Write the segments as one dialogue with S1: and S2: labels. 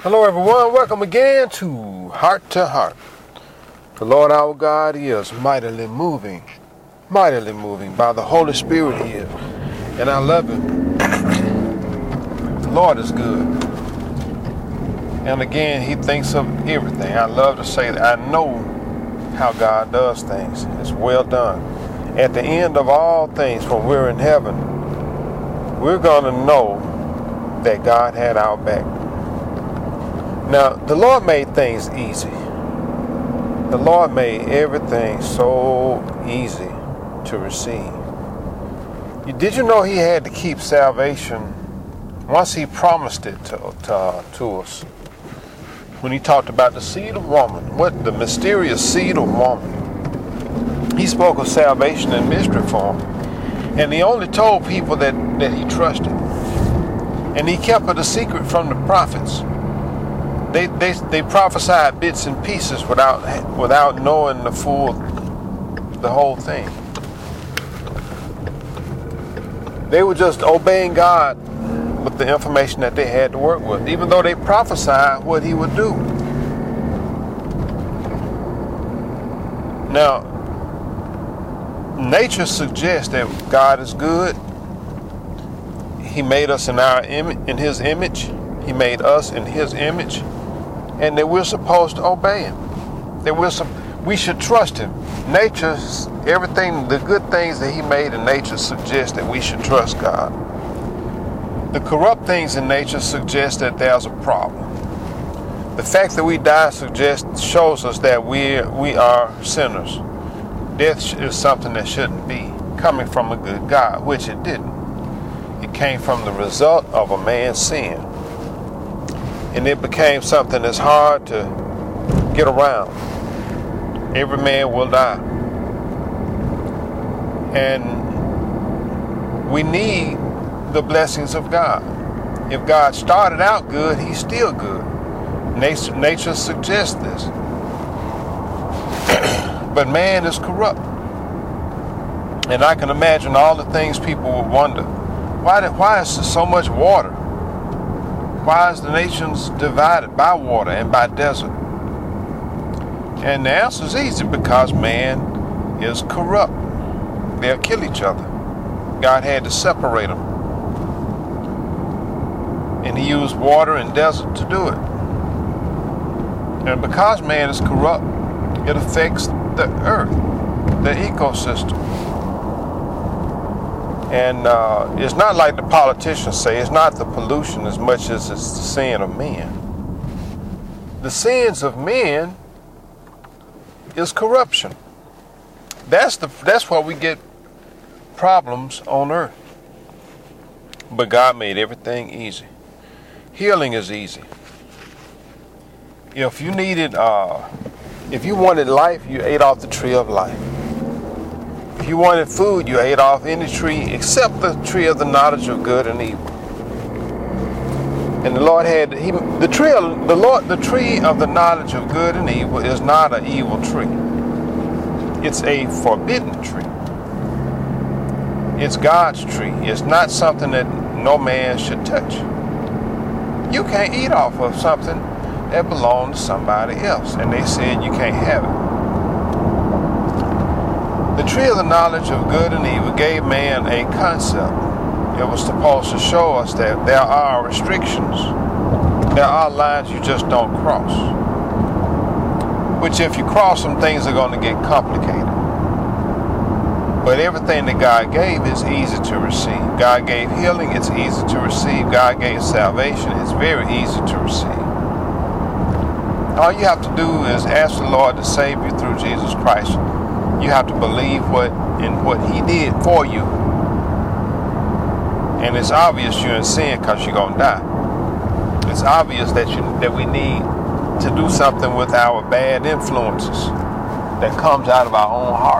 S1: Hello everyone, welcome again to Heart to Heart. The Lord our God is mightily moving by the Holy Spirit here, and I love Him. The Lord is good, and again He thinks of everything. I love to say that I know how God does things. It's well done. At the end of all things, when we're in heaven, we're going to know that God had our back. Now, the Lord made things easy. The Lord made everything so easy to receive. Did you know He had to keep salvation once He promised it to us? When He talked about the seed of woman, the mysterious seed of woman, He spoke of salvation in mystery form. And He only told people that He trusted. And He kept it a secret from the prophets. They prophesied bits and pieces without knowing the whole thing. They were just obeying God with the information that they had to work with, even though they prophesied what He would do. Now, nature suggests that God is good. He made us in His image. He made us in His image. And that we're supposed to obey Him. We should trust Him. Nature's everything, the good things that He made in nature suggest that we should trust God. The corrupt things in nature suggest that there's a problem. The fact that we die shows us that we are sinners. Death is something that shouldn't be coming from a good God, which it didn't. It came from the result of a man's sin. And it became something that's hard to get around. Every man will die. And we need the blessings of God. If God started out good, He's still good. Nature suggests this. But man is corrupt. And I can imagine all the things people would wonder. Why is there so much water? Why is the nations divided by water and by desert? And the answer is easy, because man is corrupt. They'll kill each other. God had to separate them. And He used water and desert to do it. And because man is corrupt, it affects the earth, the ecosystem. And it's not like the politicians say. It's not the pollution as much as it's the sin of men. The sins of men is corruption. That's why we get problems on earth. But God made everything easy. Healing is easy. If you wanted life, you ate off the tree of life. If you wanted food, you ate off any tree except the tree of the knowledge of good and evil. And the Lord had the tree of the knowledge of good and evil is not an evil tree. It's a forbidden tree. It's God's tree. It's not something that no man should touch. You can't eat off of something that belongs to somebody else, and they said you can't have it. The tree of the knowledge of good and evil gave man a concept. It was supposed to show us that there are restrictions. There are lines you just don't cross. Which if you cross them, things are going to get complicated. But everything that God gave is easy to receive. God gave healing, it's easy to receive. God gave salvation, it's very easy to receive. All you have to do is ask the Lord to save you through Jesus Christ. You have to believe in what He did for you. And it's obvious you're in sin because you're going to die. It's obvious that we need to do something with our bad influences that comes out of our own heart.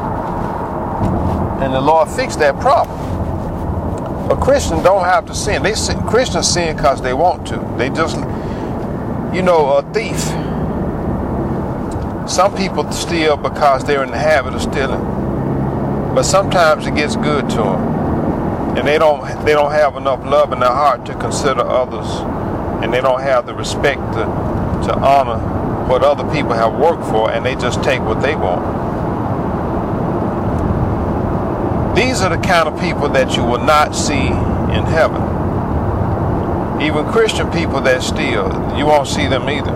S1: And the Lord fixed that problem. A Christian don't have to sin. Christians sin because they want to. They just, a thief. Some people steal because they're in the habit of stealing. But sometimes it gets good to them. And they don't have enough love in their heart to consider others and they don't have the respect to honor what other people have worked for, and they just take what they want. These are the kind of people that you will not see in heaven. Even Christian people that steal, you won't see them either.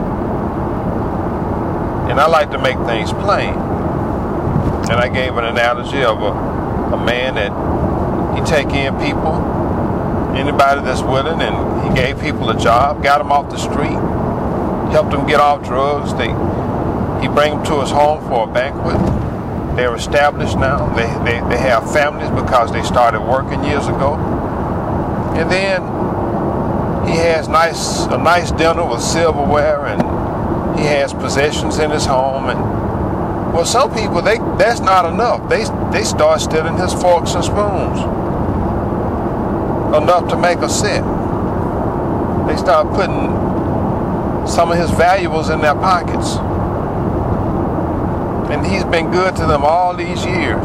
S1: And I like to make things plain. And I gave an analogy of a man that he take in people, anybody that's willing, and he gave people a job, got them off the street, helped them get off drugs. He bring them to his home for a banquet. They're established now. They have families because they started working years ago. And then he has a nice dinner with silverware, and he has possessions in his home. And well, some people, that's not enough. They start stealing his forks and spoons, enough to make a set. They start putting some of his valuables in their pockets. And he's been good to them all these years.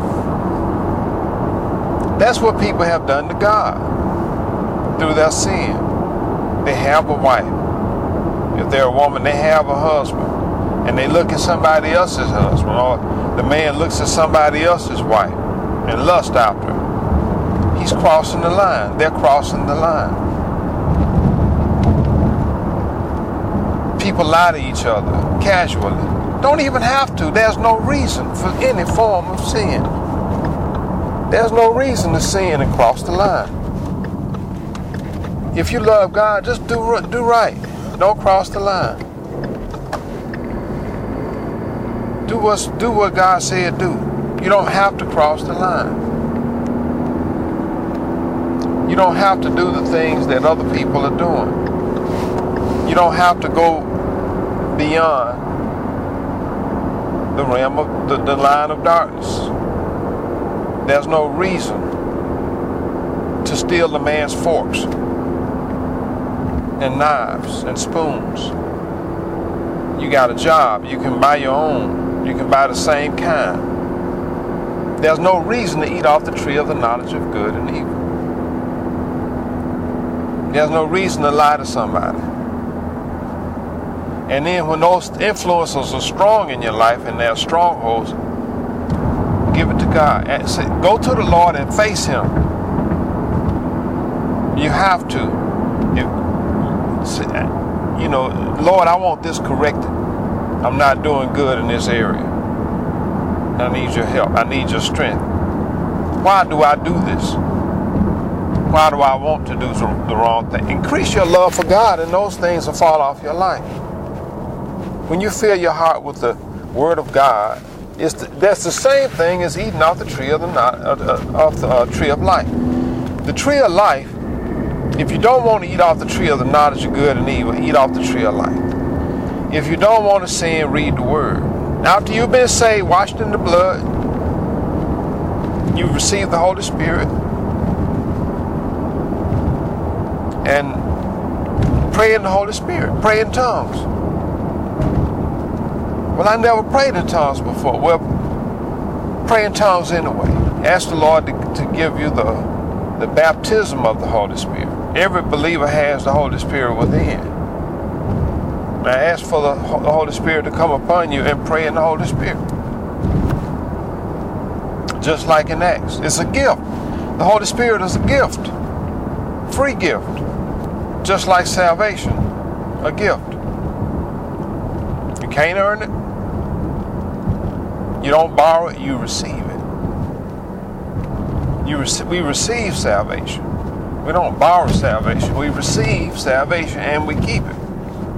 S1: That's what people have done to God through their sin. They have a wife. If they're a woman, they have a husband. And they look at somebody else's husband, or the man looks at somebody else's wife and lust after her. He's crossing the line. They're crossing the line. People lie to each other casually. Don't even have to. There's no reason for any form of sin. There's no reason to sin and cross the line. If you love God, just do right. Don't cross the line. Do what God said do. You don't have to cross the line. You don't have to do the things that other people are doing. You don't have to go beyond the realm of the line of darkness. There's no reason to steal a man's forks and knives and spoons. You got a job. You can buy your own. You can buy the same kind. There's no reason to eat off the tree of the knowledge of good and evil. There's no reason to lie to somebody. And then when those influences are strong in your life and they're strongholds, give it to God. And say, go to the Lord and face Him. You have to. Lord, I want this corrected. I'm not doing good in this area. I need your help. I need your strength. Why do I do this? Why do I want to do the wrong thing? Increase your love for God, and those things will fall off your life. When you fill your heart with the Word of God, that's the same thing as eating off the tree of the tree of life. The tree of life. If you don't want to eat off the tree of the knowledge of good and evil, eat off the tree of life. If you don't want to sin, read the Word. After you've been saved, washed in the blood, you've received the Holy Spirit, and pray in the Holy Spirit. Pray in tongues. Well, I never prayed in tongues before. Well, pray in tongues anyway. Ask the Lord to give you the baptism of the Holy Spirit. Every believer has the Holy Spirit within. Now ask for the Holy Spirit to come upon you and pray in the Holy Spirit. Just like in Acts. It's a gift. The Holy Spirit is a gift. Free gift. Just like salvation. A gift. You can't earn it. You don't borrow it, you receive it. We receive salvation. We don't borrow salvation. We receive salvation and we keep it.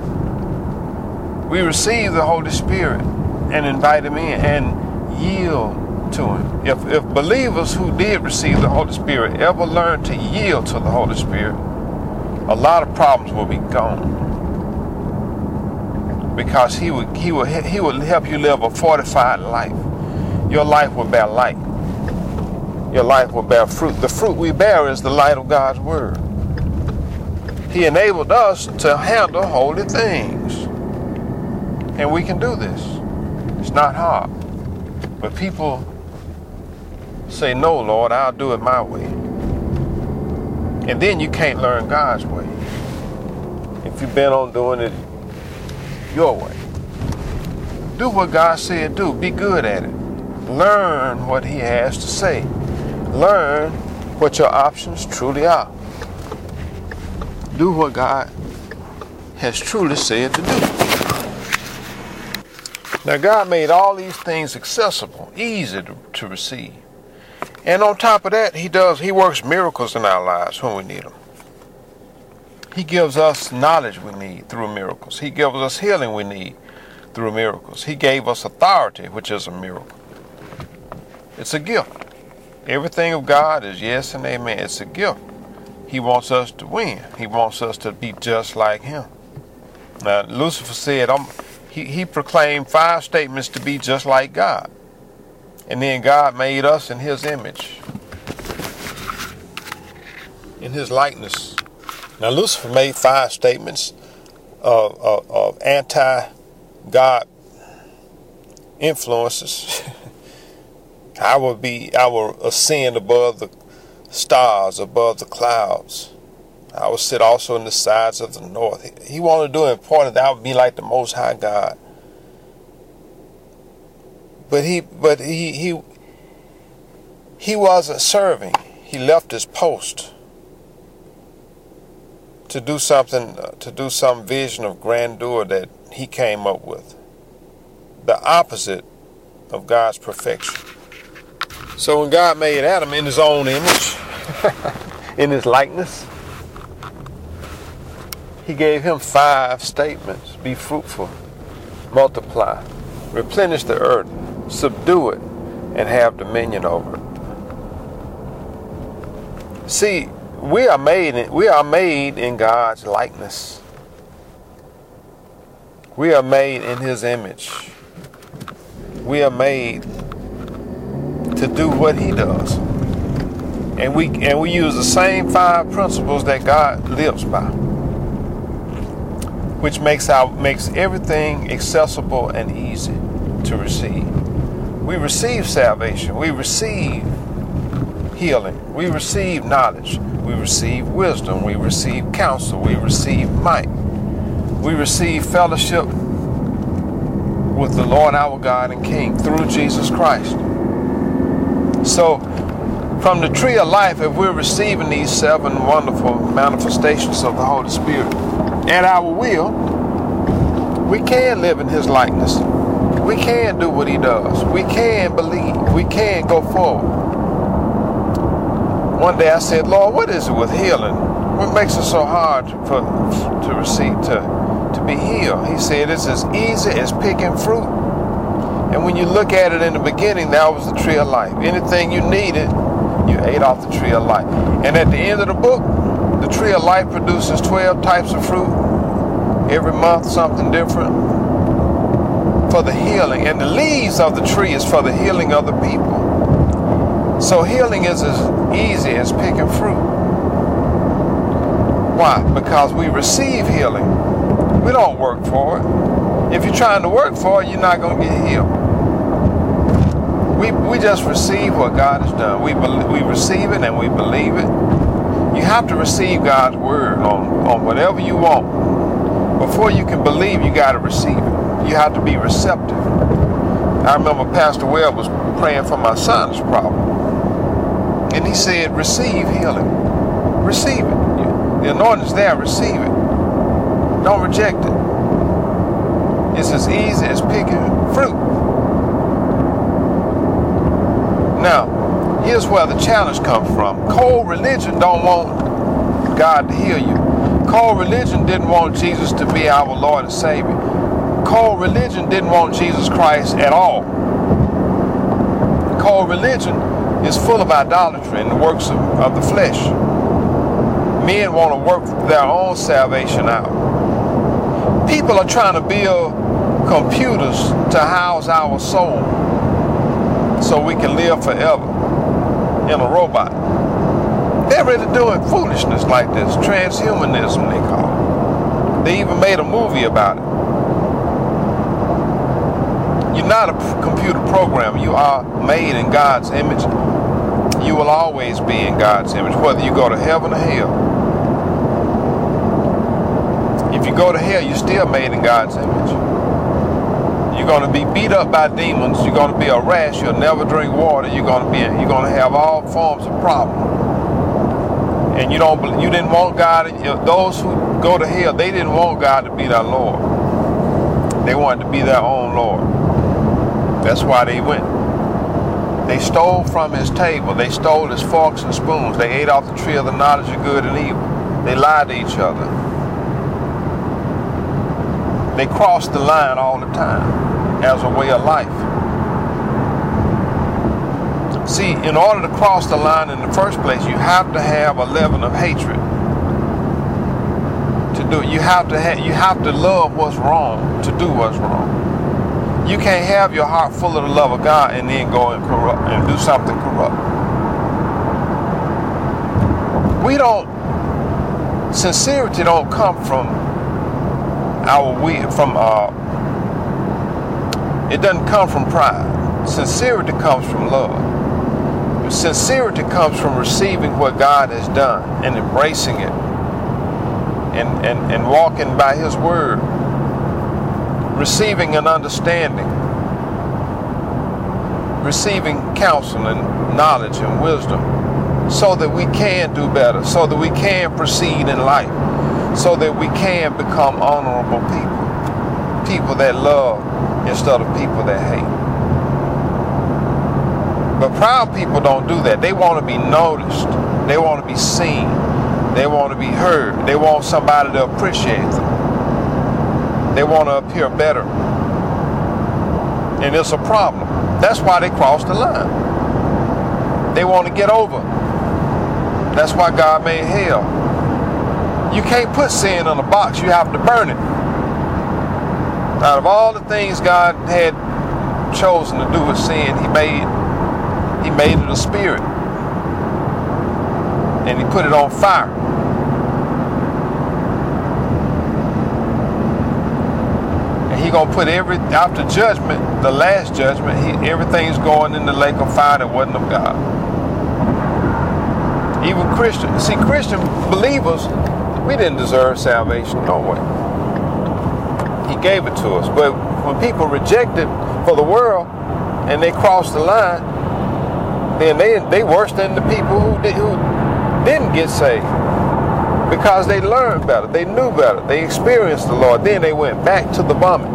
S1: We receive the Holy Spirit and invite Him in and yield to Him. If believers who did receive the Holy Spirit ever learn to yield to the Holy Spirit, a lot of problems will be gone. Because He will help you live a fortified life. Your life will bear light. Your life will bear fruit. The fruit we bear is the light of God's Word. He enabled us to handle holy things. And we can do this. It's not hard. But people say, no, Lord, I'll do it my way. And then you can't learn God's way. if you're bent on doing it your way. Do what God said do. Be good at it. Learn what he has to say. Learn what your options truly are. Do what God has truly said to do. Now, God made all these things accessible, easy to receive. And on top of that, he works miracles in our lives when we need them. He gives us knowledge we need through miracles. He gives us healing we need through miracles. He gave us authority, which is a miracle. It's a gift. Everything of God is yes and amen. It's a gift. He wants us to win. He wants us to be just like him. Now, Lucifer said, he proclaimed 5 statements to be just like God. And then God made us in his image, in his likeness. Now, Lucifer made 5 statements of anti-God influences. I will ascend above the stars, above the clouds. I will sit also in the sides of the north. He wanted to do it important that I would be like the Most High God. But he wasn't serving. He left his post to do something, to do some vision of grandeur that he came up with. The opposite of God's perfection. So when God made Adam in his own image, in his likeness, he gave him 5 statements. Be fruitful, multiply, replenish the earth, subdue it, and have dominion over it. See, we are made in God's likeness. We are made in his image. We are made to do what he does. And we use the same 5 principles that God lives by, which makes everything accessible and easy to receive. We receive salvation. We receive healing. We receive knowledge. We receive wisdom. We receive counsel. We receive might. We receive fellowship with the Lord our God and King through Jesus Christ. So, from the tree of life, if we're receiving these 7 wonderful manifestations of the Holy Spirit at our will, we can live in his likeness. We can do what he does. We can believe. We can go forward. One day I said, Lord, what is it with healing? What makes it so hard to receive, to be healed? He said, it's as easy as picking fruit. And when you look at it in the beginning, that was the tree of life. Anything you needed, you ate off the tree of life. And at the end of the book, the tree of life produces 12 types of fruit. Every month, something different for the healing. And the leaves of the tree is for the healing of the people. So healing is as easy as picking fruit. Why? Because we receive healing. We don't work for it. If you're trying to work for it, you're not going to get healed. We just receive what God has done. We receive it and we believe it. You have to receive God's word on whatever you want. Before you can believe, you got to receive it. You have to be receptive. I remember Pastor Webb was praying for my son's problem. And he said, receive healing. Receive it. The anointing's there, receive it. Don't reject it. It's as easy as picking fruit. Now, here's where the challenge comes from. Cold religion don't want God to heal you. Cold religion didn't want Jesus to be our Lord and Savior. Cold religion didn't want Jesus Christ at all. Cold religion is full of idolatry and the works of the flesh. Men want to work their own salvation out. People are trying to build computers to house our soul so we can live forever in a robot. They're really doing foolishness like this. Transhumanism, they call it. They even made a movie about it. You're not a computer program. You are made in God's image. You will always be in God's image, whether you go to heaven or hell. If you go to hell, you're still made in God's image. You're going to be beat up by demons. You're going to be a rash. You'll never drink water. You're going to have all forms of problems. And you didn't want God. Those who go to hell, they didn't want God to be their Lord. They wanted to be their own Lord. That's why they went. They stole from his table. They stole his forks and spoons. They ate off the tree of the knowledge of good and evil. They lied to each other. They crossed the line all the time as a way of life. See, in order to cross the line in the first place, you have to have a level of hatred. To do it, you have to love what's wrong to do what's wrong. You can't have your heart full of the love of God and then go and corrupt and do something corrupt. Sincerity don't come from it doesn't come from pride. Sincerity comes from love. Sincerity comes from receiving what God has done and embracing it and walking by his word, receiving an understanding, receiving counsel and knowledge and wisdom so that we can do better, so that we can proceed in life, so that we can become honorable people that love instead of people that hate. But proud people don't do that. They want to be noticed. They want to be seen. They want to be heard. They want somebody to appreciate them. They want to appear better. And it's a problem. That's why they cross the line. They want to get over. That's why God made hell. You can't put sin in a box. You have to burn it. Out of all the things God had chosen to do with sin, He made it a spirit. And He put it on fire. And He gonna put after judgment, the last judgment, everything's going in the lake of fire that wasn't of God. Even Christian believers, we didn't deserve salvation, no way. He gave it to us. But when people reject it for the world and they cross the line, then they worse than the people who didn't get saved. Because they learned better, they knew better, they experienced the Lord, then they went back to the vomit.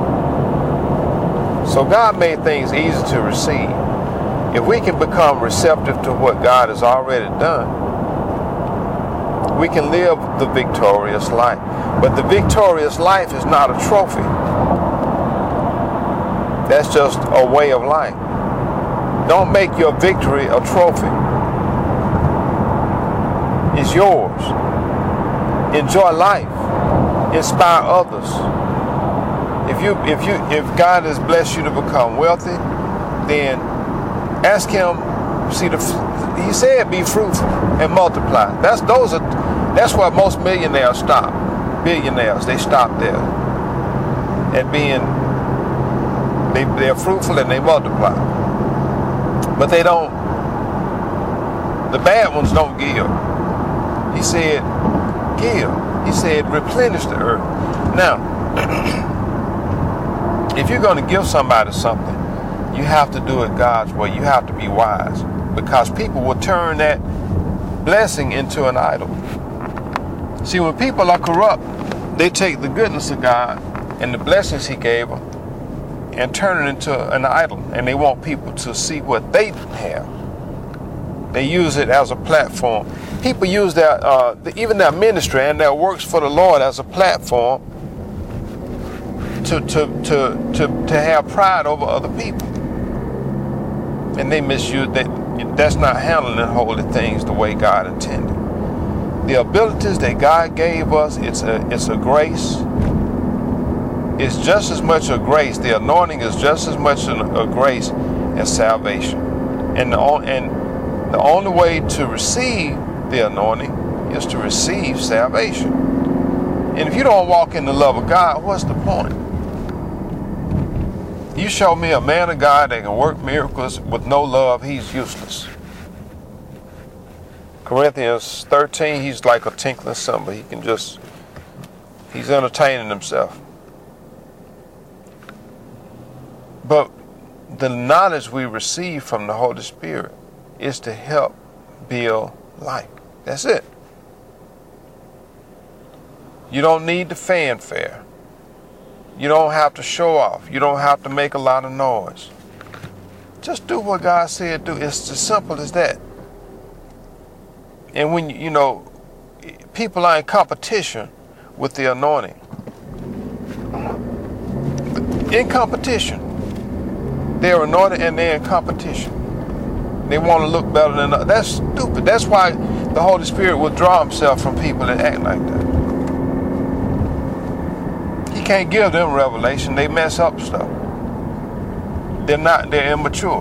S1: So God made things easy to receive. If we can become receptive to what God has already done, we can live the victorious life. But the victorious life is not a trophy. That's just a way of life. Don't make your victory a trophy. It's yours. Enjoy life. Inspire others. If God has blessed you to become wealthy, then ask Him. He said, "Be fruitful and multiply." That's where most millionaires stop. Billionaires, they stop there at being. They're fruitful and they multiply, but they don't. The bad ones don't give. He said, "Give." He said, "Replenish the earth." Now, if you're going to give somebody something, you have to do it God's way. You have to be wise, because people will turn that blessing into an idol. See, when people are corrupt, they take the goodness of God and the blessings He gave them and turn it into an idol, and they want people to see what they have. They use it as a platform. People use even their ministry and their works for the Lord as a platform to have pride over other people. And they misuse that. That's not handling holy things the way God intended. The abilities that God gave us, it's a grace. It's just as much a grace. The anointing is just as much a grace as salvation. And the only way to receive the anointing is to receive salvation. And if you don't walk in the love of God, what's the point? You show me a man of God that can work miracles with no love, he's useless. Corinthians 13, he's like a tinkling cymbal. He can just He's entertaining himself. But the knowledge we receive from the Holy Spirit is to help build life. That's it. You don't need the fanfare. You don't have to show off. You don't have to make a lot of noise. Just do what God said do. It's as simple as that. And when, people are in competition with the anointing. In competition. They're anointed and they're in competition. They want to look better than others. That's stupid. That's why the Holy Spirit will draw himself from people that act like that. He can't give them revelation. They mess up stuff. They're immature.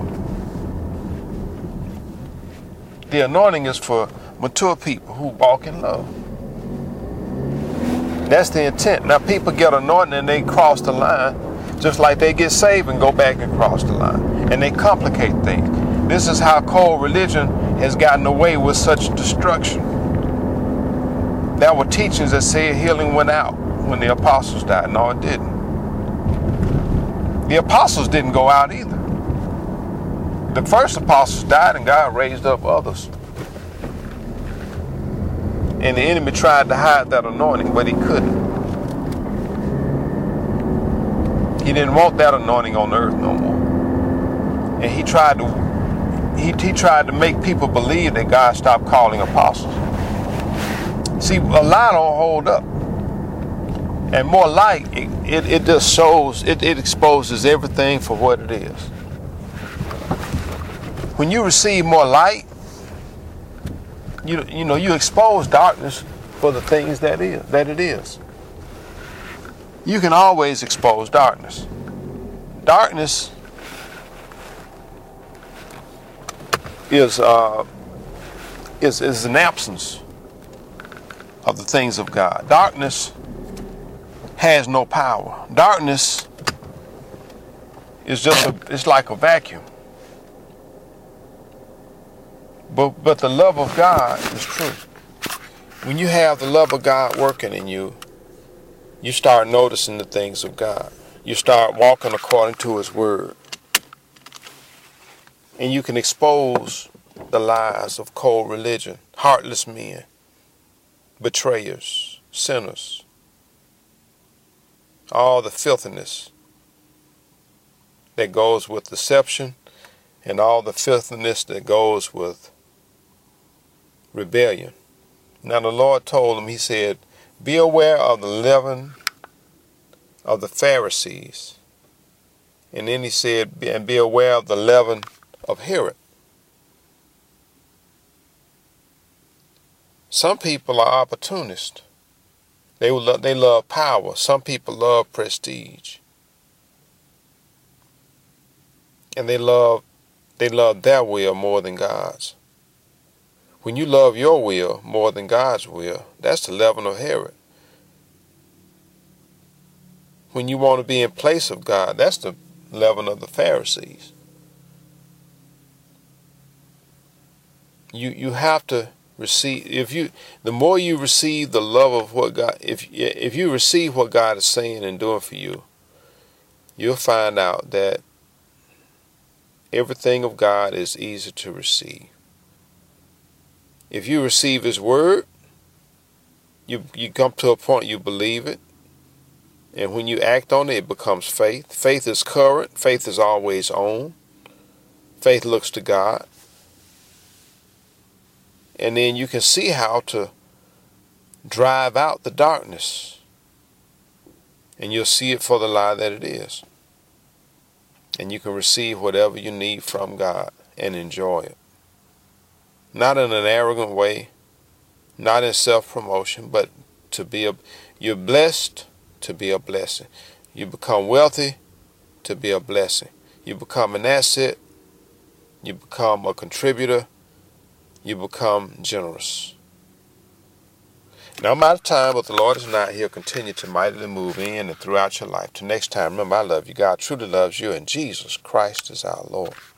S1: The anointing is for mature people who walk in love. That's the intent. Now people get anointed and they cross the line, just like they get saved and go back and cross the line. And they complicate things. This is how cold religion has gotten away with such destruction. There were teachings that said healing went out when the apostles died. No, it didn't. The apostles didn't go out either. The first apostles died and God raised up others. And the enemy tried to hide that anointing, but he couldn't. He didn't want that anointing on earth no more. And he tried to make people believe that God stopped calling apostles. See, a lie don't hold up. And more light, it just shows, it exposes everything for what it is. When you receive more light, you expose darkness for the things that it is. You can always expose darkness. Darkness is an absence of the things of God. Darkness has no power. Darkness is it's like a vacuum. But the love of God is true. When you have the love of God working in you, you start noticing the things of God. You start walking according to His word. And you can expose the lies of cold religion, heartless men, betrayers, sinners, all the filthiness that goes with deception and all the filthiness that goes with rebellion. Now the Lord told him, He said, be aware of the leaven of the Pharisees. And then He said, and be aware of the leaven of Herod. Some people are opportunists. They love power. Some people love prestige. And they love their will more than God's. When you love your will more than God's will, that's the leaven of Herod. When you want to be in place of God, that's the leaven of the Pharisees. You have to receive. The more you receive the love of what God, if you receive what God is saying and doing for you, you'll find out that everything of God is easy to receive. If you receive His word, you come to a point you believe it. And when you act on it, it becomes faith. Faith is current. Faith is always on. Faith looks to God. And then you can see how to drive out the darkness. And you'll see it for the lie that it is. And you can receive whatever you need from God and enjoy it. Not in an arrogant way, not in self-promotion, but you're blessed to be a blessing. You become wealthy to be a blessing. You become an asset. You become a contributor. You become generous. Now I'm out of time, but the Lord is not. He'll continue to mightily move in and throughout your life. Till next time, remember, I love you. God truly loves you, and Jesus Christ is our Lord.